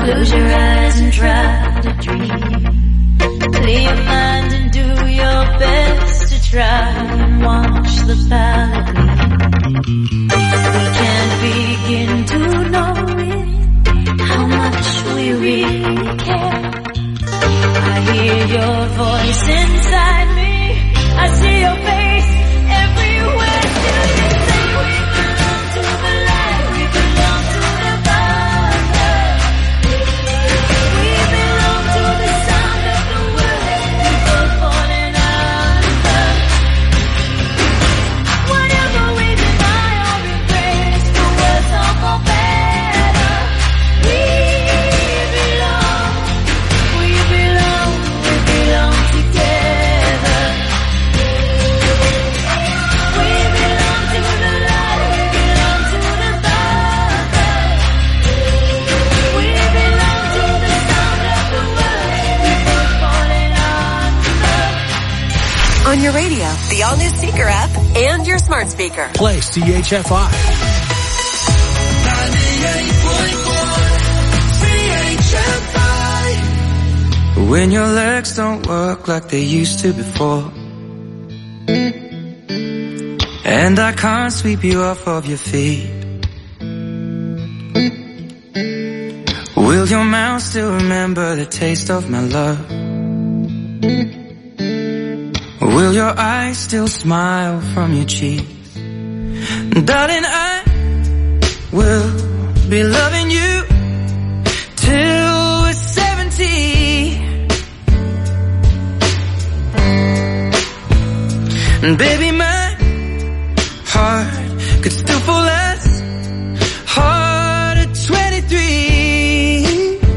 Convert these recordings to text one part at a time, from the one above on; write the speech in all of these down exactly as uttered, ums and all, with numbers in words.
Close your eyes and try to dream. Clear your mind and do your best to try and watch the palette gleam. We can't begin to know it, how much we really care. I hear your voice inside me, I see your face everywhere. Still you say we belong to the light, we belong to the Father. We belong to the sound of the words people falling under. Whatever we deny or embrace, the words all for better. We belong, we belong, we belong together. We belong to the light, we belong to the Father. We belong to the sound of the words people falling under. On your radio, the all-new Seeker app, and your smart speaker. Play C H F I. ninety-eight point four C H F I. When your legs don't work like they used to before, and I can't sweep you off of your feet, will your mouth still remember the taste of my love? Will your eyes still smile from your cheeks? Darling, I will be loving you till we're seventy. And baby, my heart could still fall as hard at twenty-three.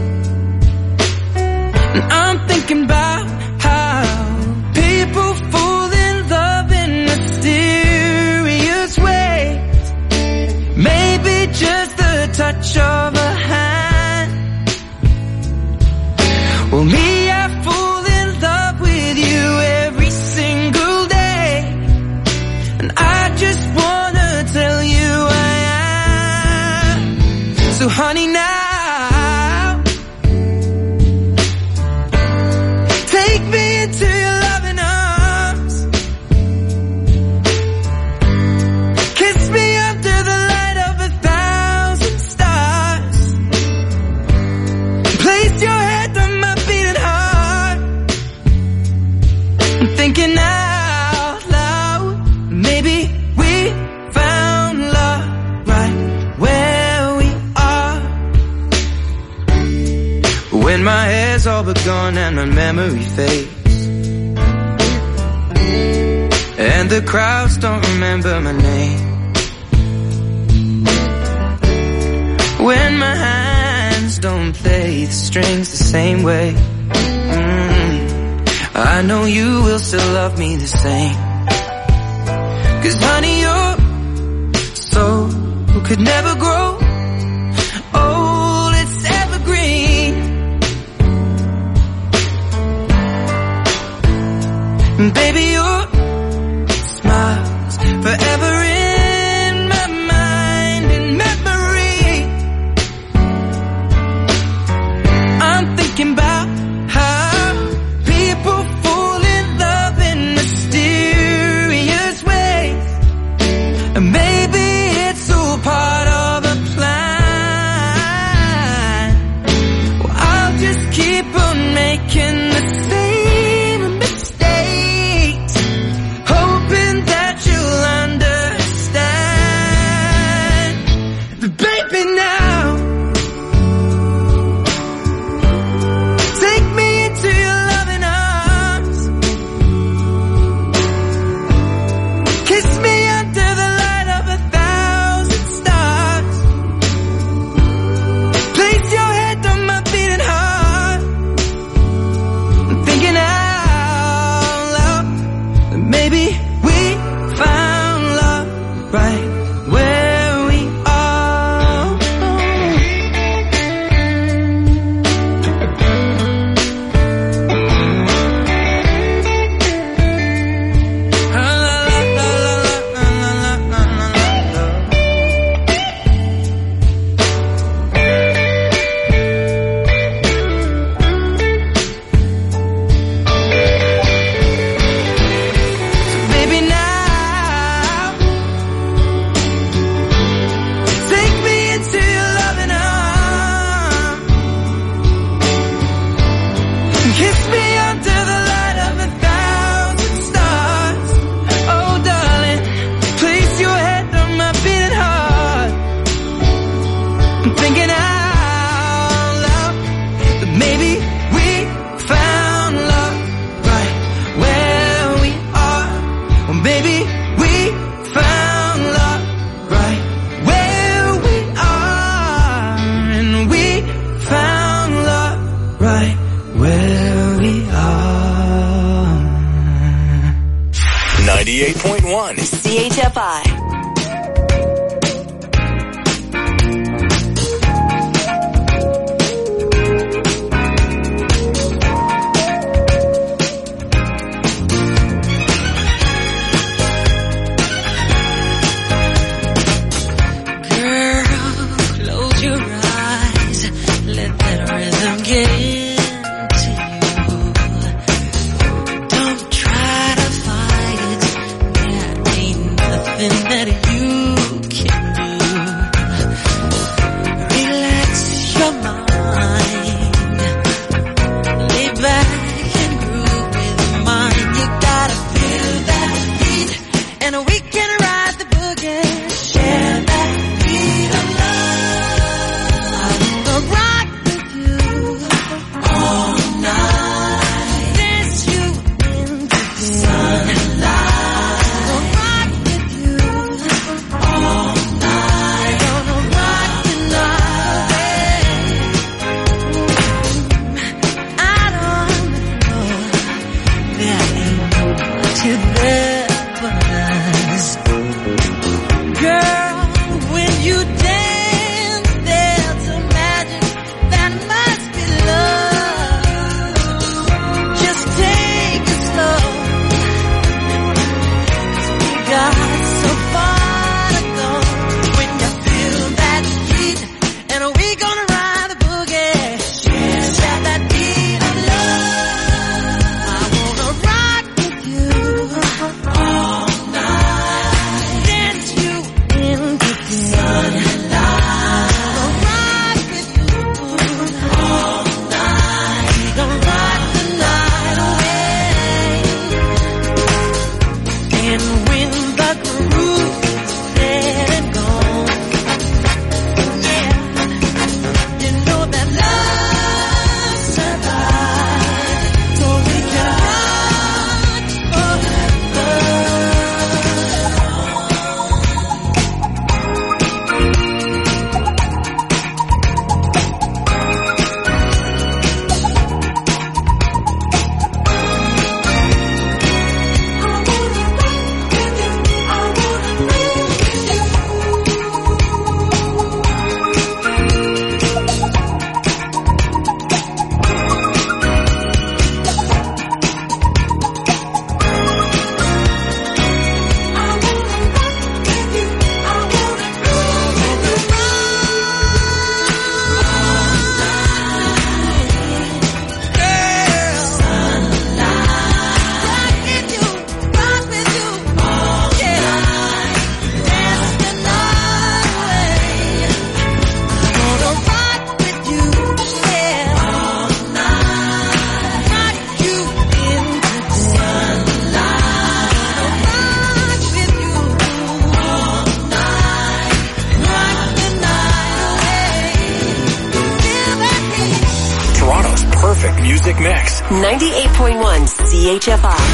And I'm thinking about how people fall in love in mysterious ways. Maybe just the touch of a hand. Well, me, I fall in love with you every single day, and I just wanna tell you I am. So honey, now take me into your loving arms. Kiss me under the light of a thousand stars. Place your head on my beating heart. I'm thinking out loud, maybe we found love right where we are. When my hair's all but gone and my memory fades, and the crowds don't remember my name, when my hands don't play the strings the same way, mm, I know you will still love me the same. Cause honey, your soul could never grow old, it's evergreen. And baby, your smile's forever in my mind and memory. I'm thinking about how people fall in love in mysterious ways, and maybe it's all part of a F I. Music Mix. ninety-eight point one C H F I.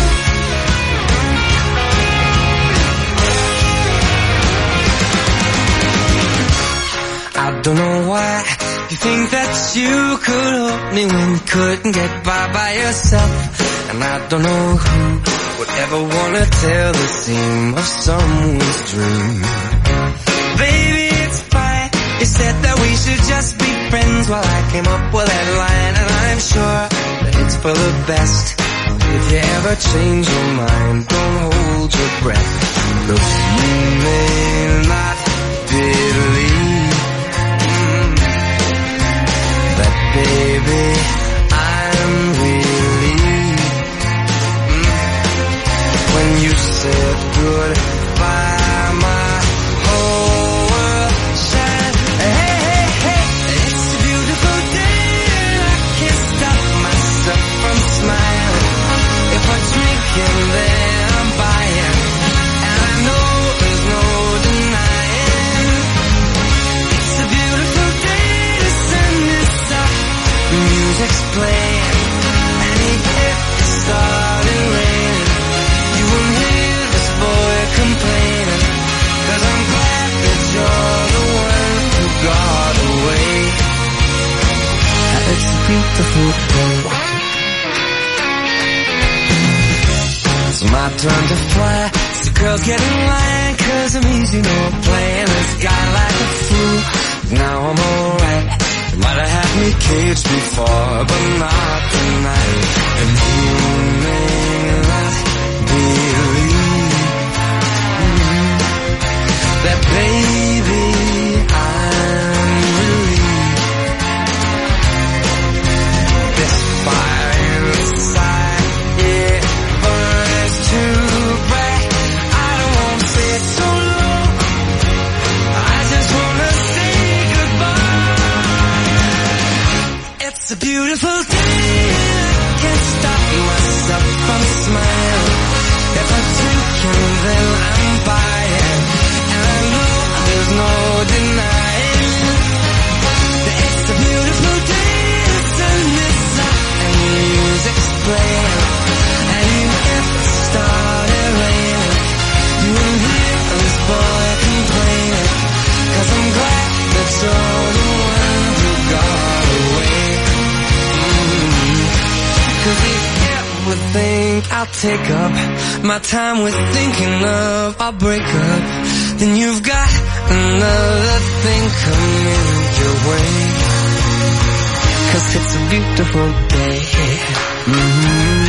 I don't know why you think that you could help me when you couldn't get by by yourself. And I don't know who would ever want to tell the seam of someone's dream. Baby, it's fine. You said that we should just be friends while I came up with that line. And I'm sure that it's for the best. If you ever change your mind, don't hold your breath. Look, you may not believe that, baby, I'm relieved. Mm. When you said goodbye, my whole world shined. Hey, hey, hey, it's a beautiful day, and I can't stop myself from smiling. If I drink and then I'm buying, and I know there's no denying. It's a beautiful day to send this up. The music's playing, and even if it started raining, you won't hear this boy complaining. Cause I'm glad that you're the one who got away. It's a beautiful day. It's my turn to fly, so Girls get in line cause I'm easy, no playing this guy like a fool. Now I'm alright. Might have had me caged before, but not tonight. And you may not believe mm, that baby I'm relieved. This fire inside, yeah, burns too bright. I don't wanna say it so long, I just wanna say goodbye. It's a beautiful day, I can't stop myself from smiling. If I drink and then I'm buying, and I know there's no denying that it's a beautiful day. The sun is up and the music's playing, and even if it started raining, you won't hear this boy complaining, cause I'm glad that you're the one who got away. Mm-hmm. Cause if you think I'll take up my time with thinking of our breakup, then you've got another thing coming your way. Cause it's a beautiful day. Mm-hmm.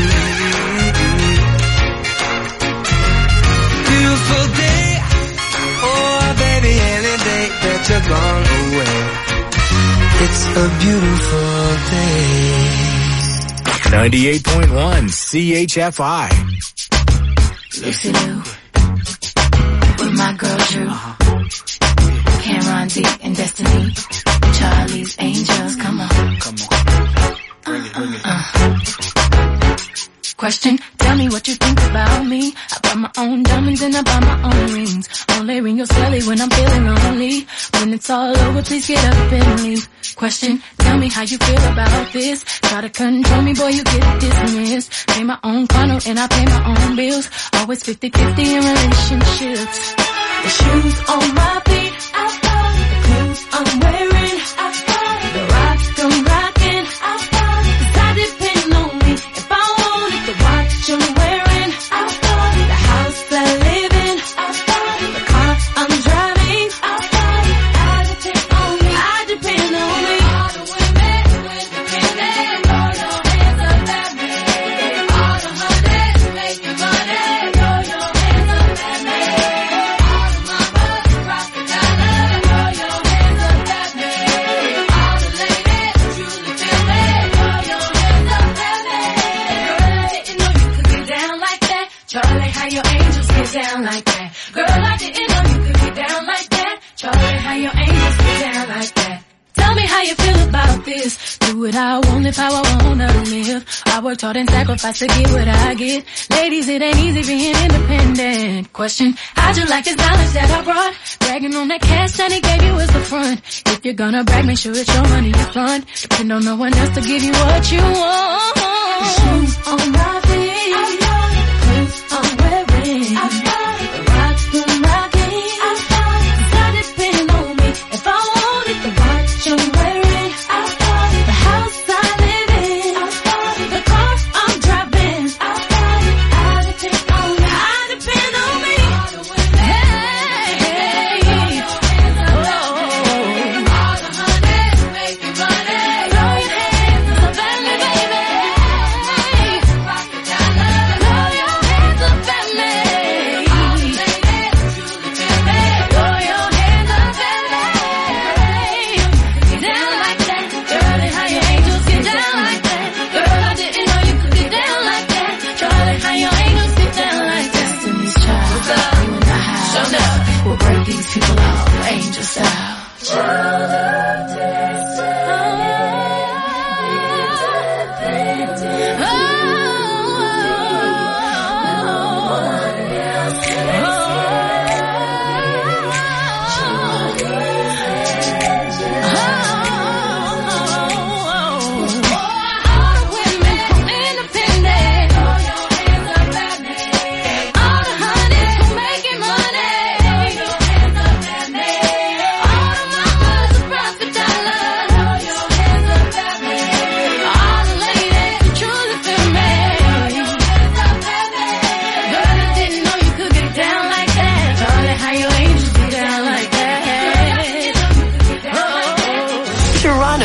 Beautiful day. Oh baby, any day that you're gone away, it's a beautiful day. ninety-eight point one C H F I. Lucy Lou, with my girl Drew, Cameron D and Destiny, Charlie's Angels, come on. Come on. Bring it, bring it. Uh, question, tell me what you think about me. I buy my own diamonds and I buy my own rings. Only ring your celly when I'm feeling lonely. When it's all over, please get up and leave. Question, tell me how you feel about this. Try to control me, boy, you get dismissed. Pay my own condo and I pay my own bills. Always fifty-fifty in relationships. The shoes on my feet, I bought it. The clothes I'm wearing, I bought it. The rock I'm rocking, I bought it. Cause I depend on me. If I want it, the watch I'm wearing, I bought it. The house I live in, I bought it. The car I'm driving, I bought it. I depend on me, I depend on me. All the women with the women, throw your hands up at me. All the honeys making money, throw your hands up at me. All the mamas rockin' dollar, throw your hands up at me. All the ladies truly feel me, throw your hands up at me. Girl, I didn't know you could get down like that. Charlie, how your angels get down like that. Girl, I didn't know you could get down like that. Charlie, how your angels get down like that. Tell me how you feel about this. Do what I want, live how I wanna live. I worked hard and sacrificed to get what I get. Ladies, it ain't easy being independent. Question, how'd you like this knowledge that I brought? Bragging on that cash that he gave you is the front. If you're gonna brag, make sure it's your money you front. Depend on no one else to give you what you want. The shoes on my feet, the clothes I'm wearing, the rock I'm rocking, cause I depend on me. If I want it, the watch I'm wearing, the house I live in, the car I'm driving, I depend on me, I depend on me. Hey, hey, oh, all the honeys making money, throw your hands up at me, baby. Rock it down.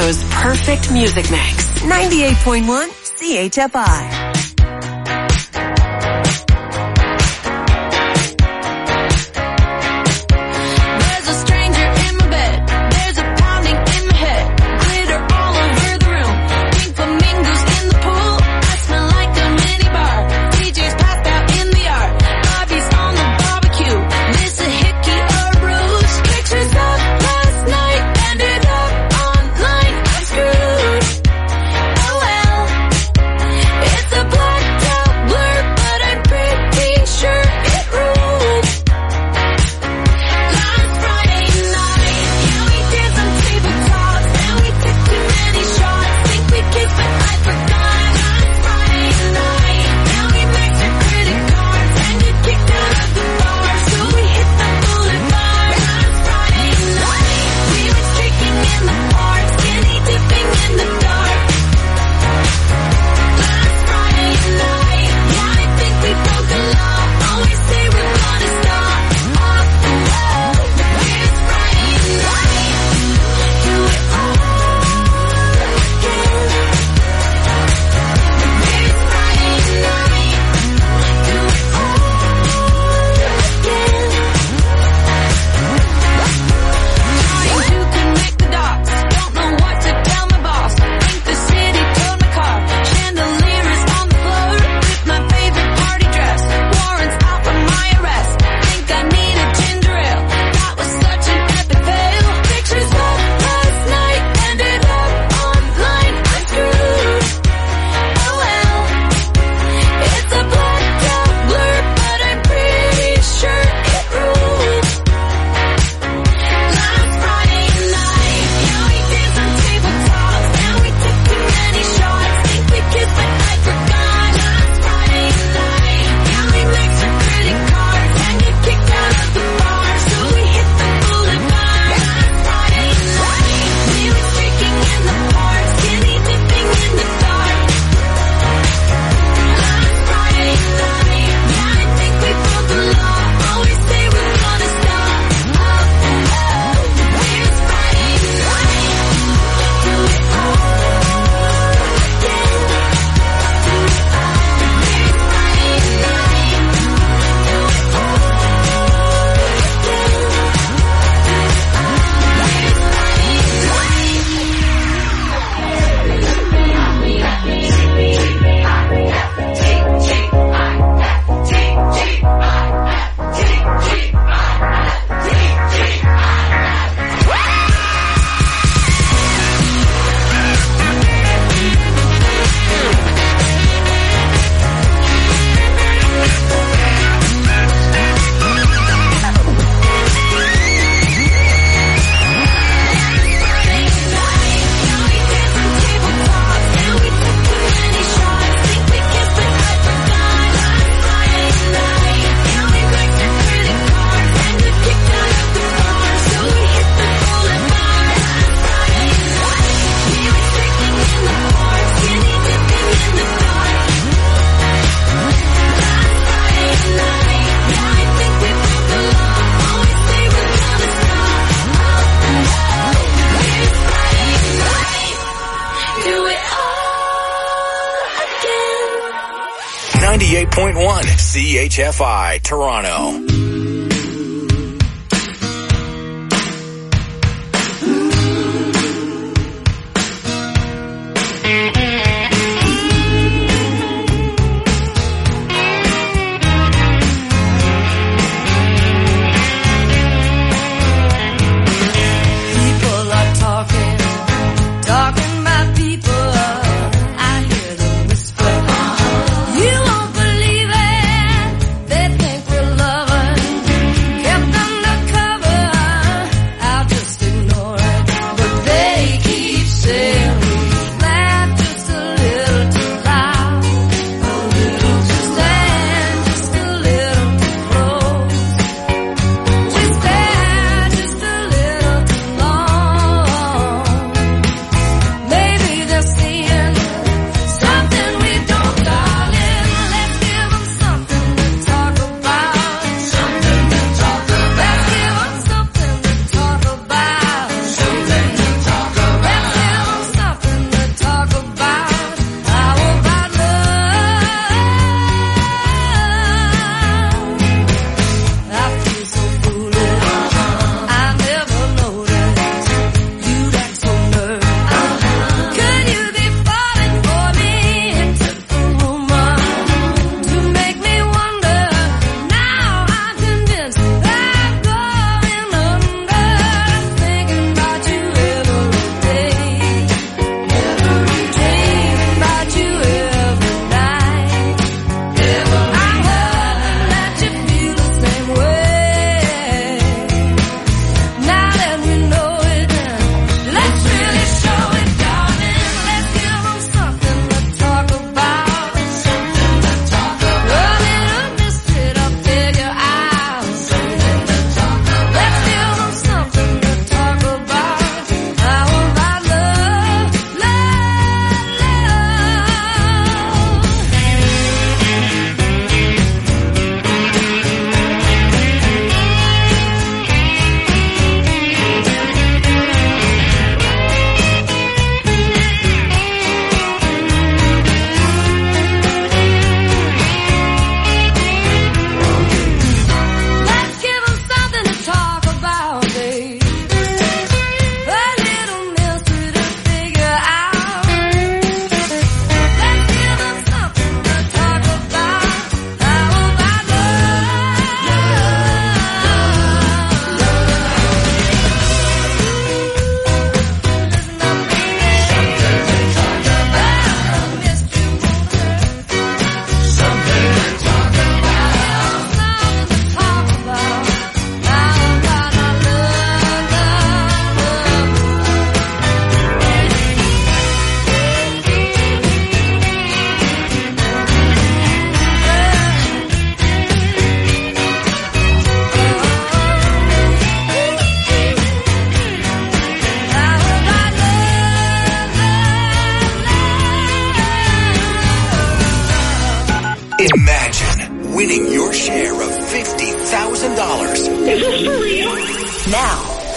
Toronto's perfect music mix. ninety-eight point one C H F I. ninety-eight point one C H F I, Toronto. You won't believe it. They think we're lovers.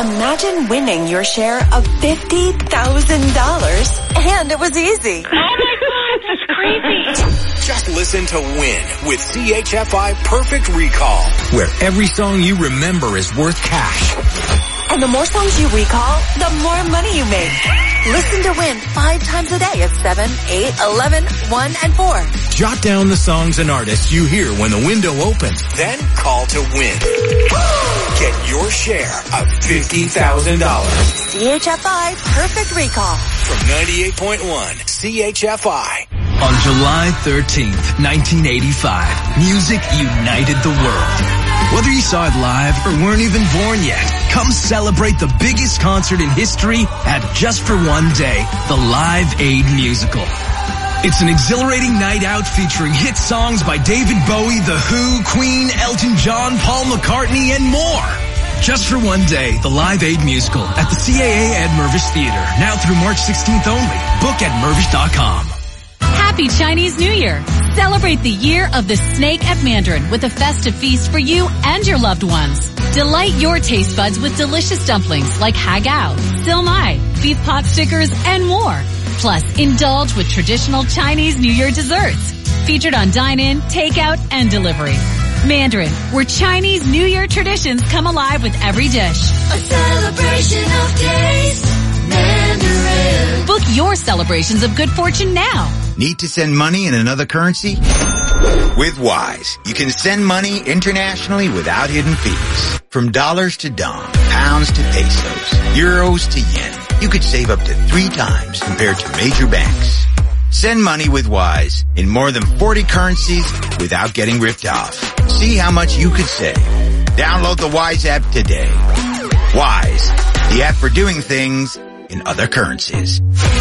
Imagine winning your share of fifty thousand dollars, and it was easy. Oh my God, that's crazy. Just listen to Win with C H F I Perfect Recall, where every song you remember is worth cash. And the more songs you recall, the more money you make. Listen to Win five times a day at seven, eight, eleven, one, and four. Jot down the songs and artists you hear when the window opens. Then call to win. Get your share of fifty thousand dollars. C H F I Perfect Recall. From ninety-eight point one C H F I. On July thirteenth, nineteen eighty-five, music united the world. Whether you saw it live or weren't even born yet, come celebrate the biggest concert in history at Just for One Day, the Live Aid Musical. It's an exhilarating night out featuring hit songs by David Bowie, The Who, Queen, Elton John, Paul McCartney, and more. Just for One Day, the Live Aid Musical at the C A A Ed Mervish Theater, now through March sixteenth only. Book at mervish dot com. Happy Chinese New Year! Celebrate the year of the snake at Mandarin with a festive feast for you and your loved ones. Delight your taste buds with delicious dumplings like hagao, silmai, beef pot stickers, and more. Plus, indulge with traditional Chinese New Year desserts. Featured on dine-in, takeout, and delivery. Mandarin, where Chinese New Year traditions come alive with every dish. A celebration of taste. Mandarin. Book your celebrations of good fortune now. Need to send money in another currency? With Wise, you can send money internationally without hidden fees. From dollars to dong, pounds to pesos, euros to yen, you could save up to three times compared to major banks. Send money with Wise in more than forty currencies without getting ripped off. See how much you could save. Download the Wise app today. Wise, the app for doing things in other currencies.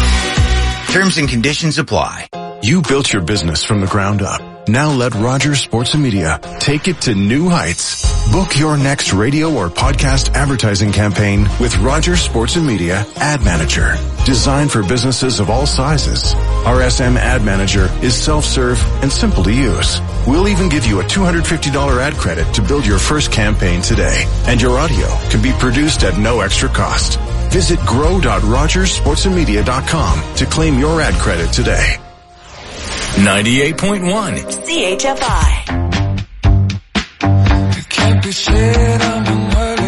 Terms and conditions apply. You built your business from the ground up. Now let Rogers Sports and Media take it to new heights. Book your next radio or podcast advertising campaign with Rogers Sports and Media Ad Manager. Designed for businesses of all sizes. Our S M Ad Manager is self-serve and simple to use. We'll even give you a two hundred fifty dollars ad credit to build your first campaign today. And your audio can be produced at no extra cost. Visit grow dot rogers sports and media dot com to claim your ad credit today. ninety-eight point one C H F I. It can't be said I'm an early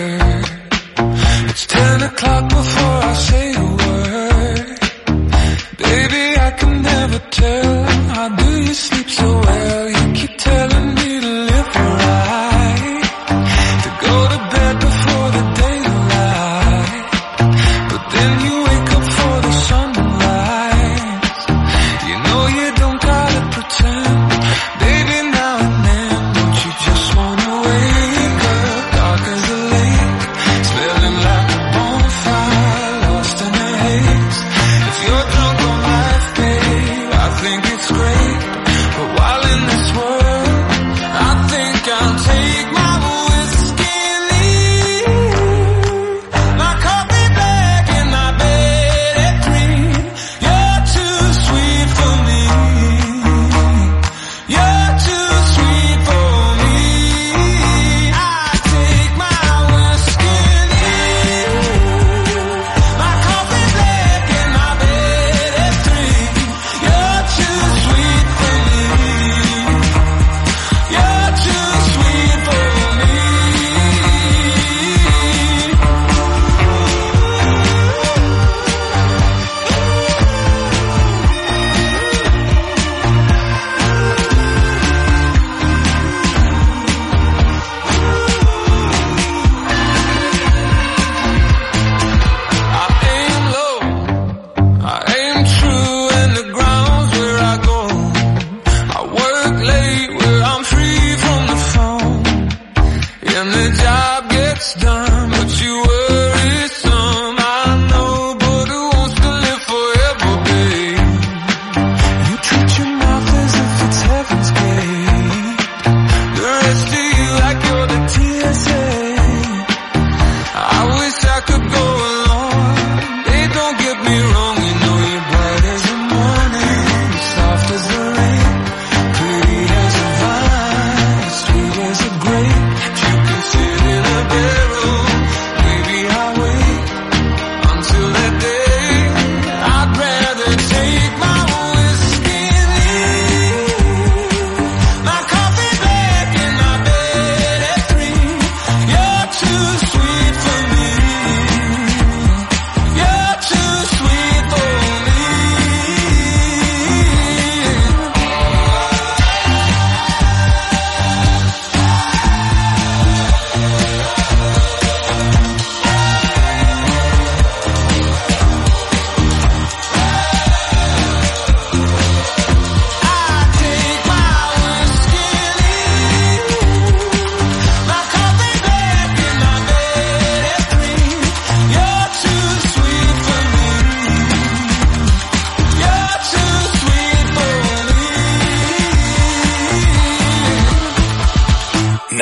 bird. It's ten o'clock before I say a word. Baby, I can never tell. How do you sleep so well? You keep telling me to live right, to go to bed before the daylight. But then you wake up for the sunrise. You know you don't gotta pretend. Baby, now and then, don't you just wanna wake up?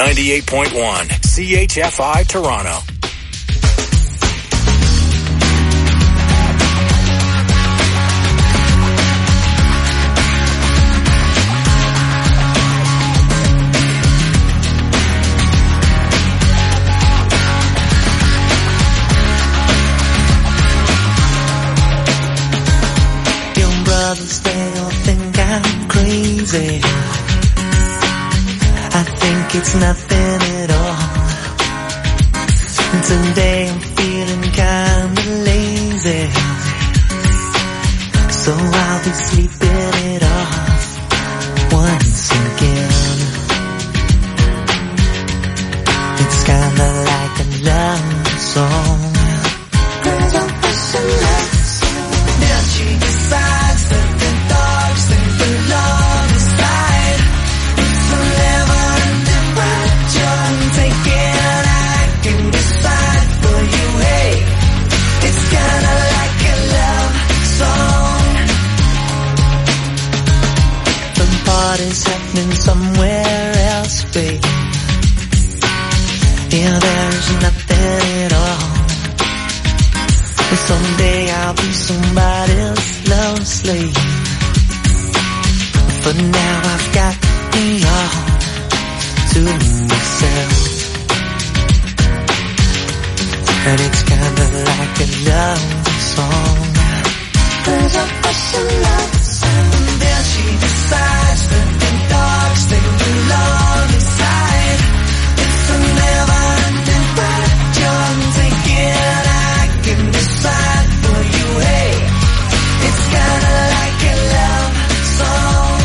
ninety-eight point one, C H F I Toronto. They all think I'm crazy. I think it's nothing at all. Today I'm feeling kinda lazy, so I'll be sleeping it off once again. It's kinda like a love song. Girls are pushing love song. Then she decides that the dogs think the love is right. It's forever undivided. You're taking, I can decide for you. Hey, it's kinda like a love song. The party's happening somewhere else, babe. Yeah, there's nothing at all. Someday I'll be somebody else's love slave. For now I've got me all to myself. And it's kinda like a love song. There's a Russian love song. And then she decides that the dogs think the love is right. It's a never ending ride. You're taking, I can decide for you. Hey, it's kinda like a love song.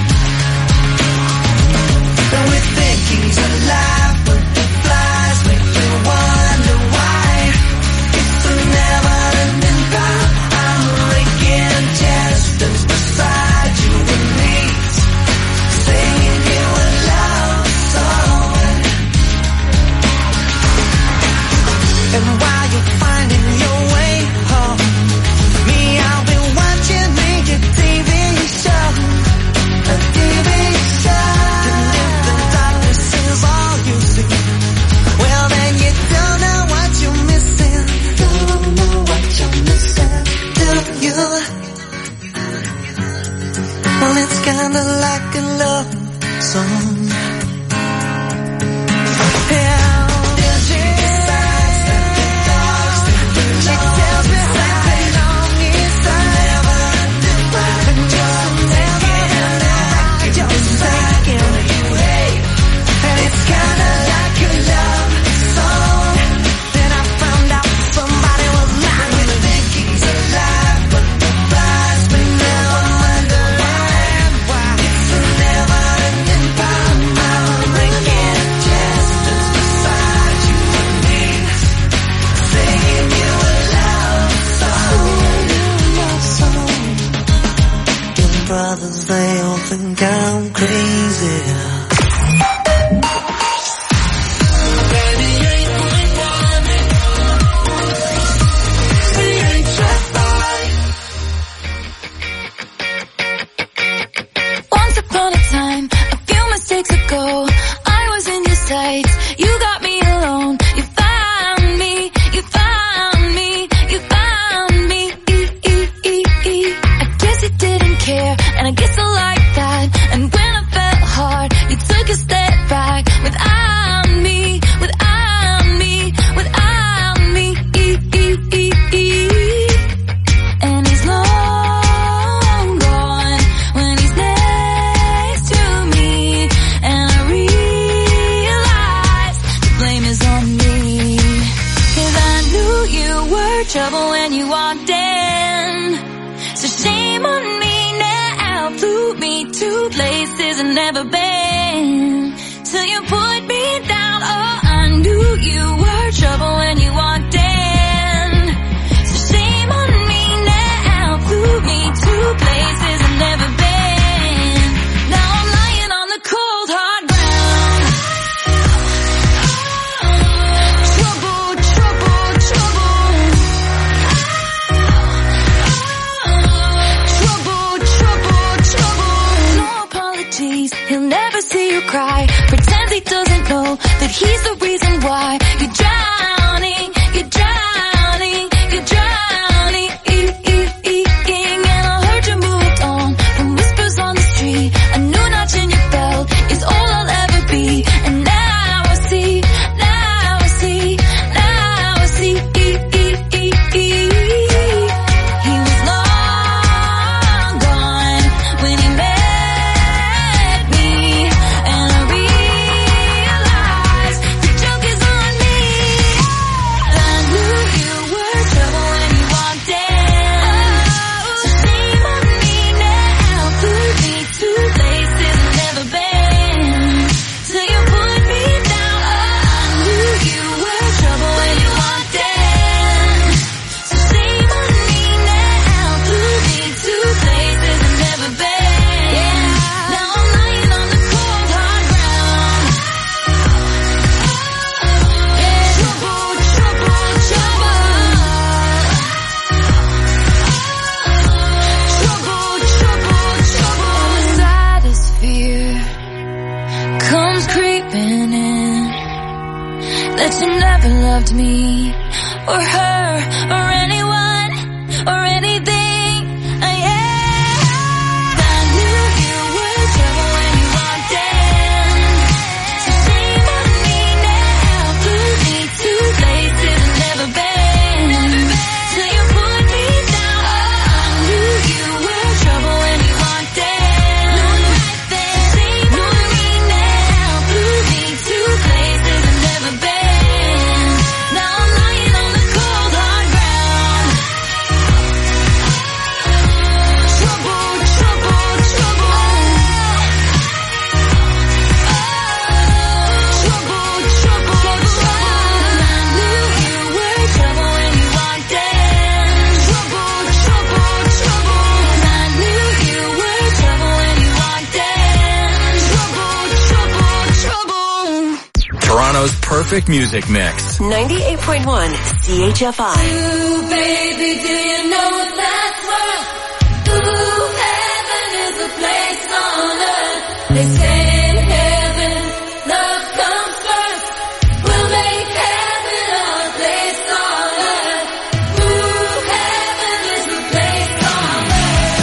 And we think he's alive, but the flies make you wonder why. It's a never ending ride. I'm making gestures beside you and me, singing you a love song. And while you're finding your way home, me, I'll be watching me a T V show, a T V show. And if the darkness is all you see, well then you don't know what you're missing. Don't know what you're missing, do you? Well, it's kinda like a love song. Yeah. Brothers, they all think I'm crazy. Once upon a time, a few mistakes ago, I was in your sights. You got me alone. You found me. You found me. You found me. I guess you didn't care, and I guess I like that. And when I felt hard, you took a step back. Without me, without me, without me. And he's long gone when he's next to me. And I realize the blame is on me. 'Cause I knew you were trouble when you walked in. So shame on me now, flew me to places I've never been. Till you put me down, oh, I knew you were trouble when you walked in. So shame on me now, flew me to places I've never been. Now I'm lying on the cold hard ground. Trouble, trouble, trouble. Trouble, trouble, trouble. No apologies, he'll never see you cry. Pretends he doesn't know loved me or her or anyone or anything. I am. I knew you were trouble when you walked in. So shame on me now. Blew me to places I've never been. Never been. Till you put me down. I knew you were trouble when you walked in. Knew it right then. Shame on me now. Blew me to places I've never been. Now I'm lying on the cold hard ground. Trouble, trouble, trouble. Trouble, trouble, trouble. I knew you were trouble when you walked in. Trouble, trouble, trouble. I knew you were trouble when you walked in. Trouble, trouble, trouble. Toronto's perfect music mix. ninety-eight point one C H F I. Ooh, baby, do you know what that's worth? Ooh, heaven is a place on earth. They say in heaven, love comes first. We'll make heaven our place on earth. Ooh, heaven is a place on earth.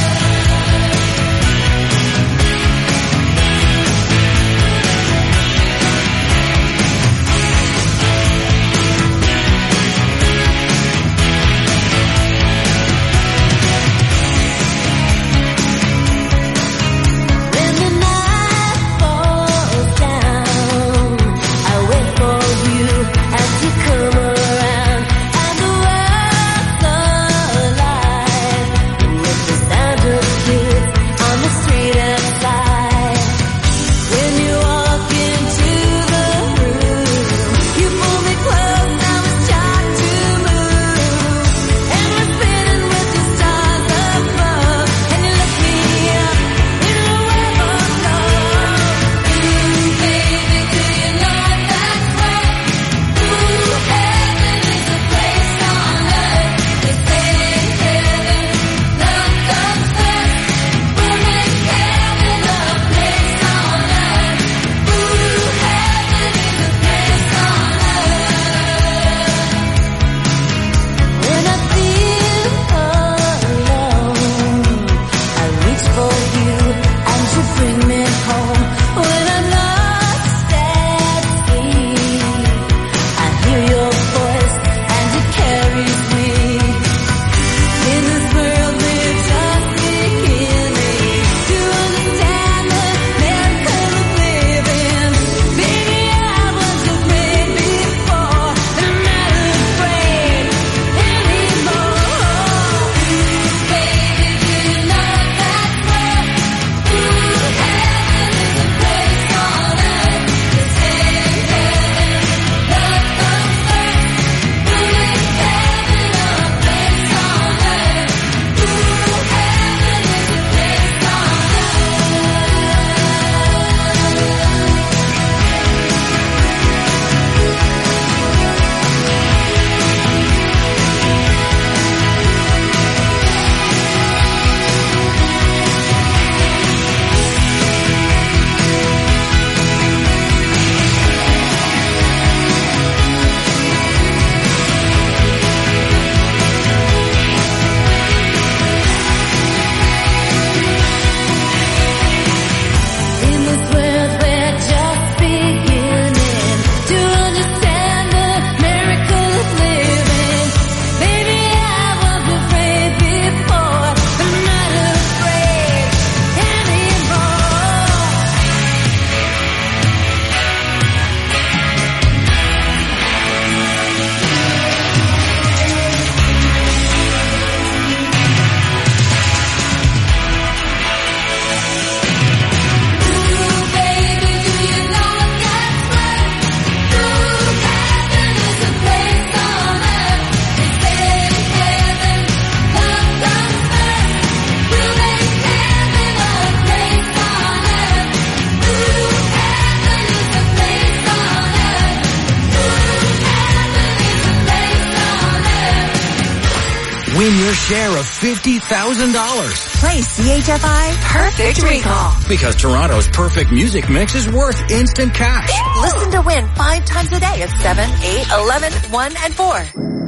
share of fifty thousand dollars. Play C H F I Perfect Recall. Because Toronto's perfect music mix is worth instant cash. Listen to win five times a day at seven, eight, eleven, one, and four.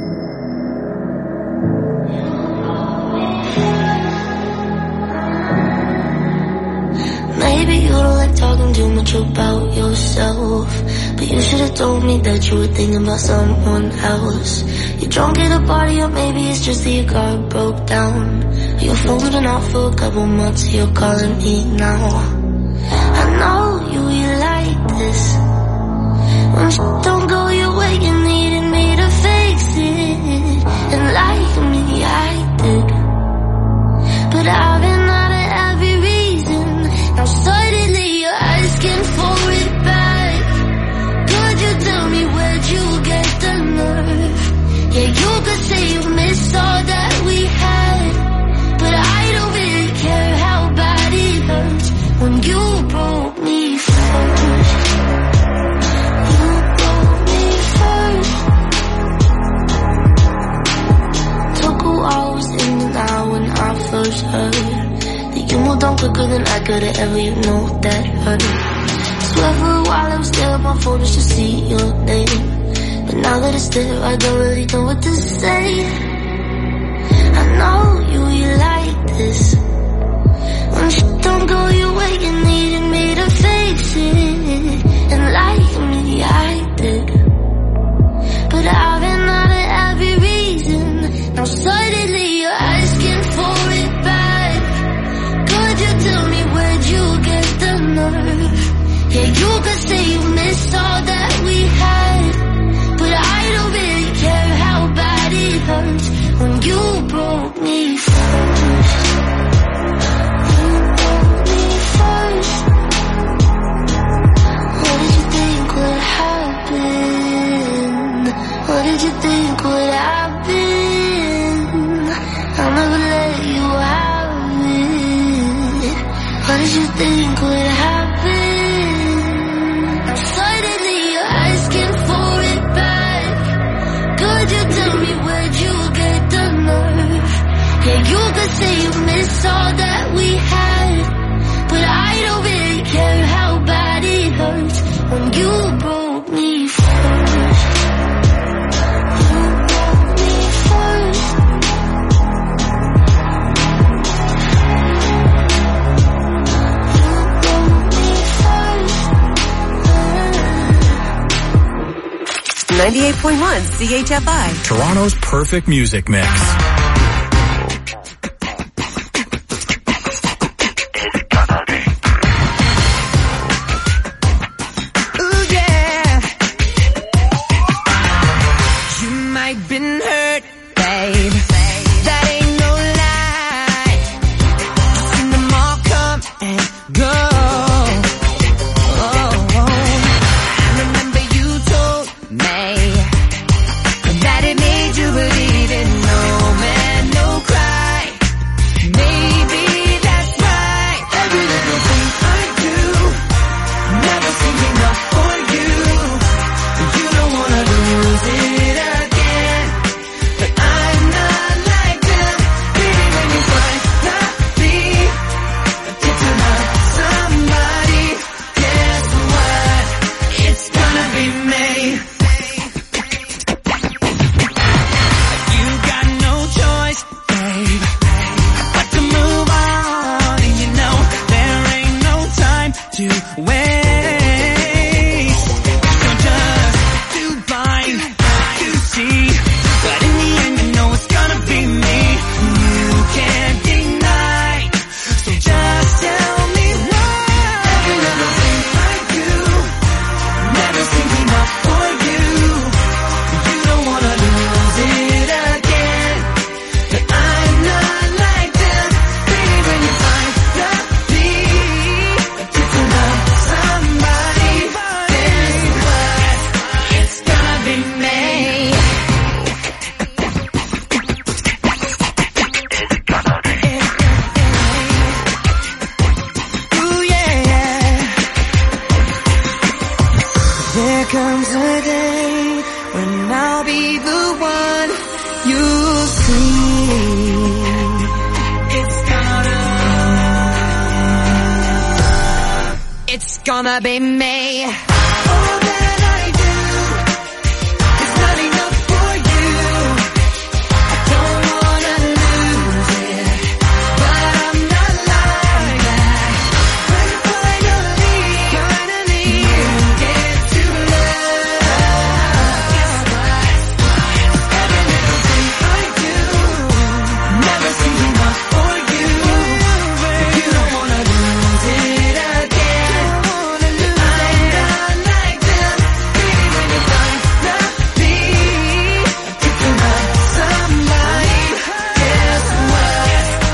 Maybe you don't like talking too much about yourself, but you should have told me that you were thinking about someone else. You're drunk at a party, or maybe it's just that your car broke down. Your phone's been out for a couple months, you're calling me now. I know you, you like this. When shit don't go your way, you needed me to fix it. And like me, I did. But I've been out of every reason. Now suddenly you're asking for it back. Could you tell me where'd you get the nerve? Yeah, you could say you missed all that we had, but I don't really care how bad it hurts when you broke me first. You broke me first. Took a while, was in and out when I first heard that you moved on quicker than I could've ever, you know that hurt. Swear for a while I was there on my phone just to see your name, but now that it's there I don't really know what to say. I know you, you like this. When shit don't go your way, you needed me to fix it. And like me, I did. But I've been out of every reason. Now suddenly you're asking for it back. Could you tell me where'd you get the nerve? Yeah, you could say you missed all that we had, but I don't really care how bad it hurts when you broke me first. You broke me first. What did you think would happen? What did you think would happen? I'll never let you have it. What did you think would happen? Now suddenly you're asking for it back. Could you tell me where'd you get the nerve? Yeah, you could say you missed all that we had, but I don't really care how bad it hurts when you broke me first. You broke me first. You broke me first. ninety-eight point one C H F I. Toronto's perfect music mix. Ooh, yeah. You might been hurt, babe. That ain't no lie. Seen them all come and go. Oh, I remember you told me that it made you believe in romance. gonna be me. All that I do is not enough for you. I don't wanna lose it, but I'm not like that. When finally, finally you get to love, guess what? Every little thing I do never seems enough for you. If you don't wanna lose it again, I'm not like them. Baby, when you find not me, get to love somebody. Guess what?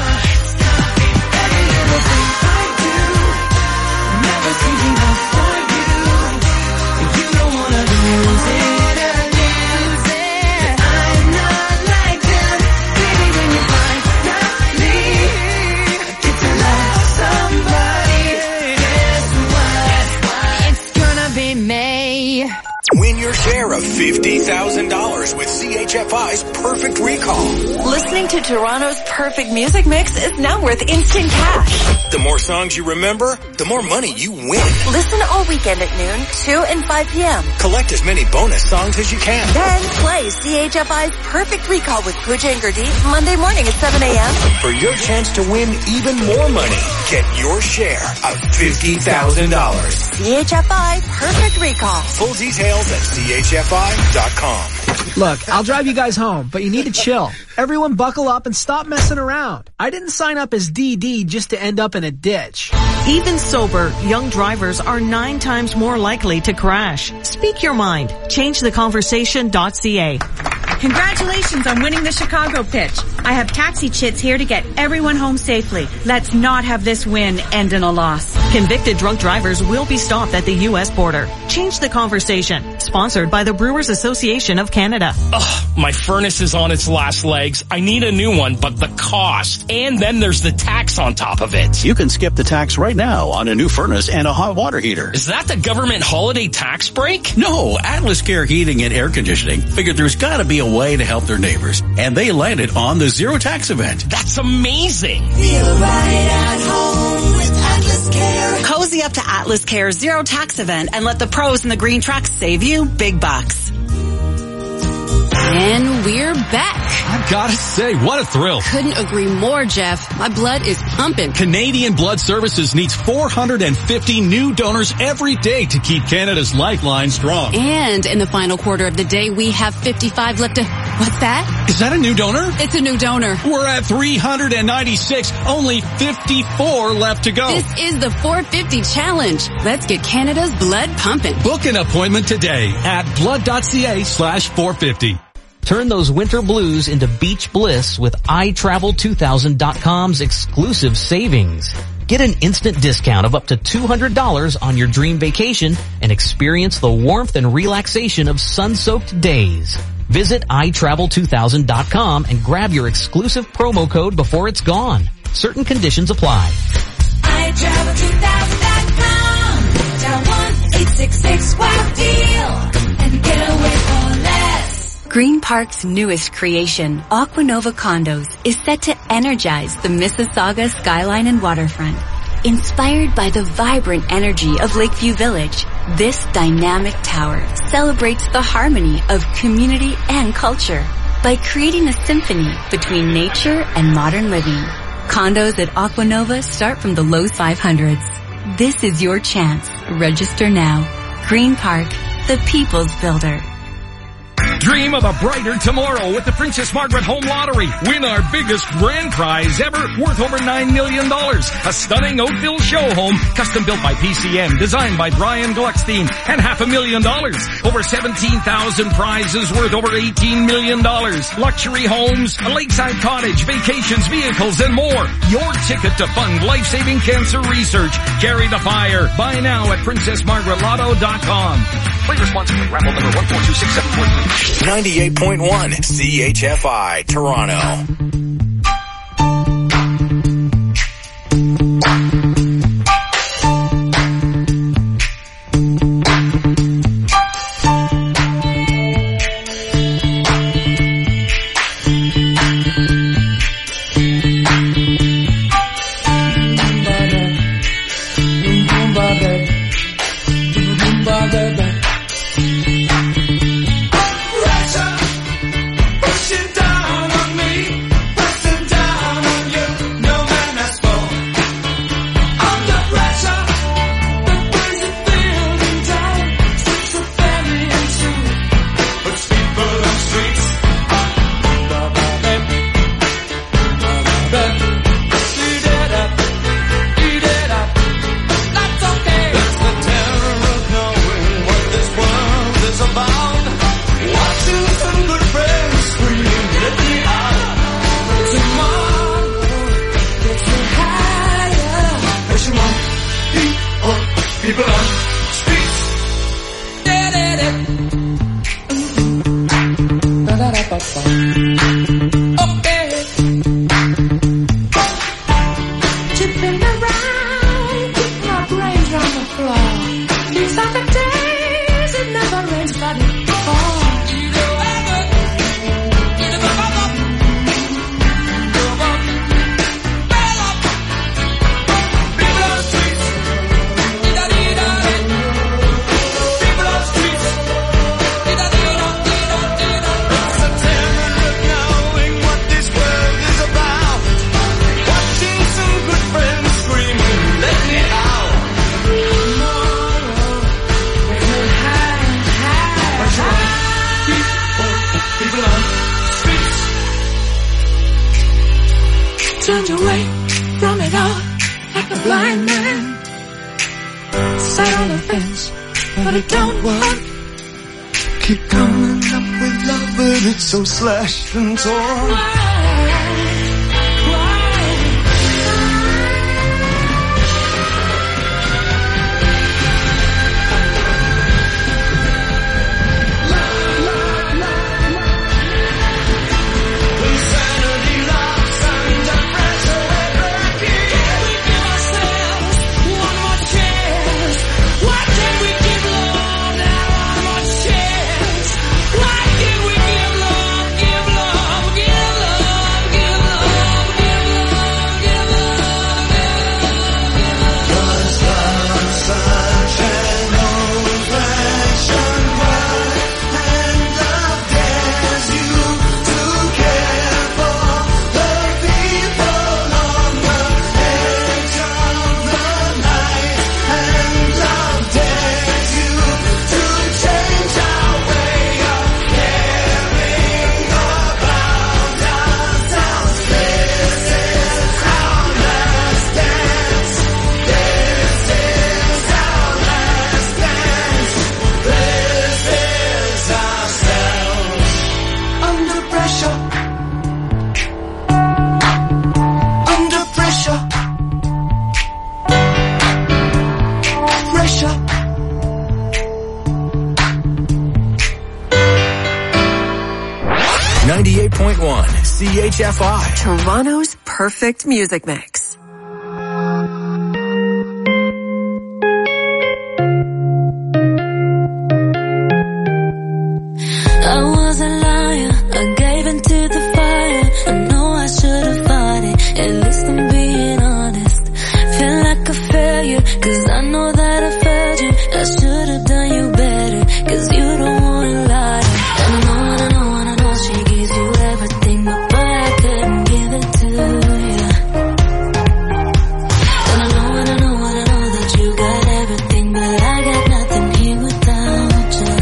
Every little thing I do never seems enough for you. If you don't wanna lose it again, I'm not like them. Baby, when you find not me, get to love somebody. Guess what? It's gonna be me. Win your share of fifty thousand dollars with C H F I's Perfect Recall. Listening to Toronto's perfect music mix is now worth instant cash. The more songs you remember, the more money you win. Listen all weekend at noon, two and five p.m. Collect as many bonus songs as you can. Then play C H F I's Perfect Recall with Pooja and Gurdeep Monday morning at seven a.m. For your chance to win even more money, get your share of fifty thousand dollars. C H F I Perfect Recall. Full details at C H F I dot com. Look, I'll drive you guys home, but you need to chill. Everyone buckle up and stop messing around. I didn't sign up as D D just to end up in a ditch. Even sober, young drivers are nine times more likely to crash. Speak your mind. Change the conversation dot c a. Congratulations on winning the Chicago pitch. I have taxi chits here to get everyone home safely. Let's not have this win end in a loss. Convicted drunk drivers will be stopped at the U S border. Change the conversation. Sponsored by the Brewers Association of Canada. Ugh, my furnace is on its last legs. I need a new one, but the cost. And then there's the tax on top of it. You can skip the tax right now on a new furnace and a hot water heater. Is that the government holiday tax break? No, Atlas Care Heating and Air Conditioning figured there's gotta be a way to help their neighbors. And they landed on the zero tax event. That's amazing. Feel right at home with Atlas Care. Cozy up to Atlas Care's Zero Tax event and let the pros in the green trucks save you big bucks. And we're back. I've got to say, what a thrill. Couldn't agree more, Jeff. My blood is pumping. Canadian Blood Services needs four hundred fifty new donors every day to keep Canada's lifeline strong. And in the final quarter of the day, we have fifty-five left to... What's that? Is that a new donor? It's a new donor. We're at three hundred ninety-six, only fifty-four left to go. This is the four fifty challenge. Let's get Canada's blood pumping. Book an appointment today at blood.ca slash 450. Turn those winter blues into beach bliss with i travel two thousand dot com's exclusive savings. Get an instant discount of up to two hundred dollars on your dream vacation and experience the warmth and relaxation of sun-soaked days. Visit i travel two thousand dot com and grab your exclusive promo code before it's gone. Certain conditions apply. i travel two thousand dot com. Dial one eight six six wow deal and get away for less. Green Park's newest creation, Aquanova Condos, is set to energize the Mississauga skyline and waterfront. Inspired by the vibrant energy of Lakeview Village, this dynamic tower celebrates the harmony of community and culture by creating a symphony between nature and modern living. Condos at Aquanova start from the low five hundreds. This is your chance. Register now. Green Park, the people's builder. Dream of a brighter tomorrow with the Princess Margaret Home Lottery. Win our biggest grand prize ever, worth over nine million dollars. A stunning Oakville show home, custom built by P C M, designed by Brian Gluckstein, and half a million dollars. Over seventeen thousand prizes worth over eighteen million dollars. Luxury homes, a lakeside cottage, vacations, vehicles, and more. Your ticket to fund life-saving cancer research. Carry the fire. Buy now at princess margaret lotto dot com. Play responsibly. Raffle number one four two six seven four three. ninety-eight point one C H F I, Toronto. turned away from it all like a blind man. Sat on the fence, but it don't work. Keep coming up with love, but it's so slashed and torn. ninety-eight point one C H F I. Toronto's perfect music mix. I was a liar, I gave into the fire. I know I should have fought it, at least I'm being honest. Feel like a failure, cause I know that I failed you. I should have done you better, cause you don't wanna lie. And I know, and I know, and I know she gives you everything, but boy, I couldn't give it to you. And I know, and I know, and I know that you got everything, but I got nothing here without you.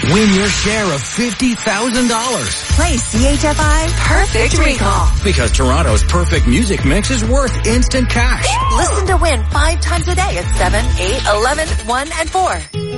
Win your share of fifty thousand dollars. Play C H F I Perfect Recall. Because Toronto's perfect music mix is worth instant cash. Listen to Win five times a day at seven, eight, eleven, one, and four.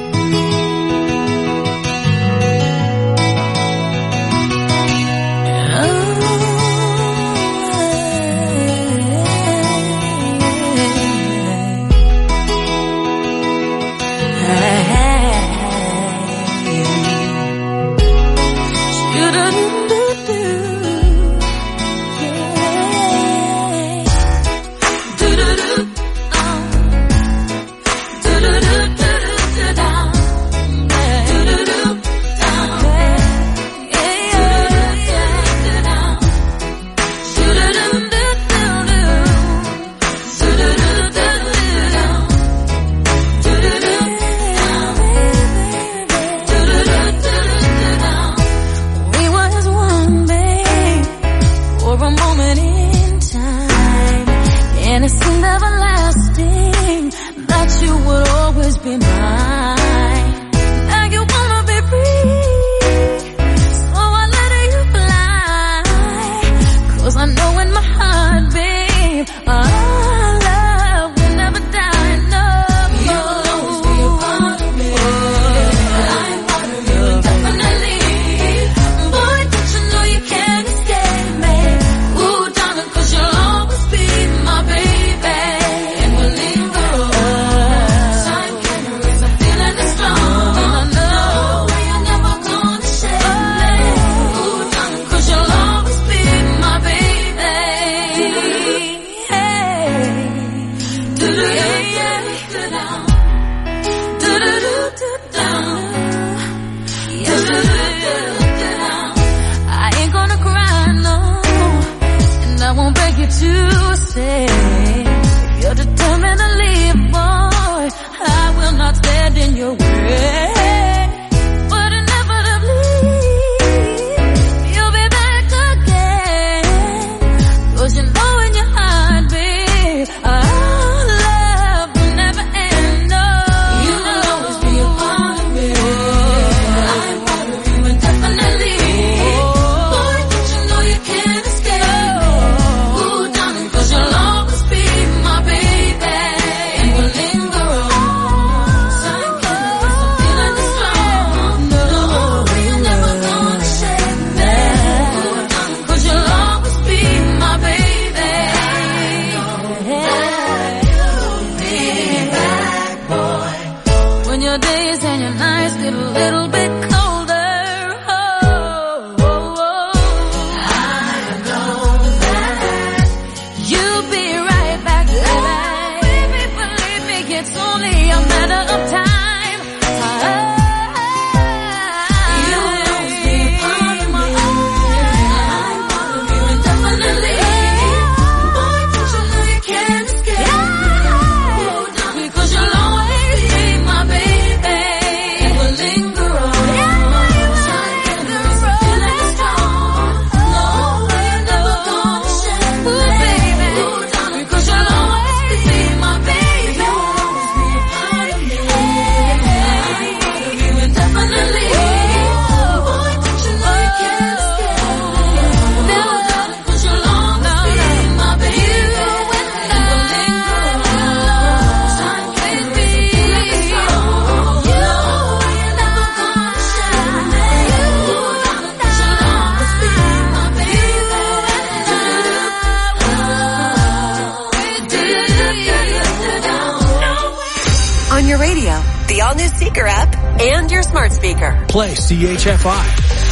Play C H F I.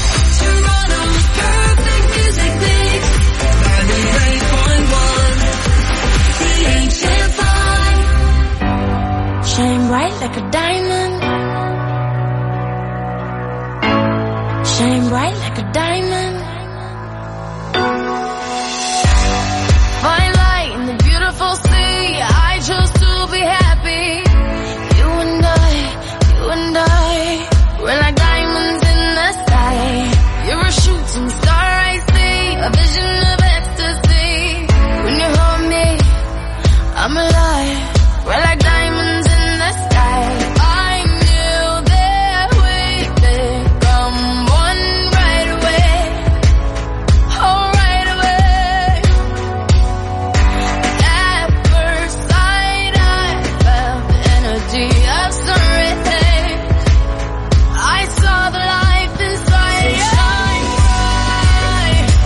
Shine bright like a diamond. Shine bright like a diamond.